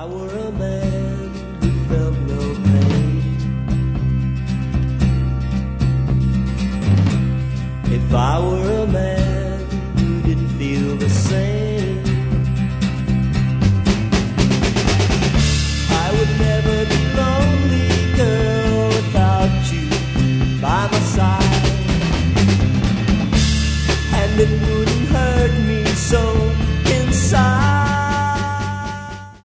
I were a man who felt no pain, if I were a man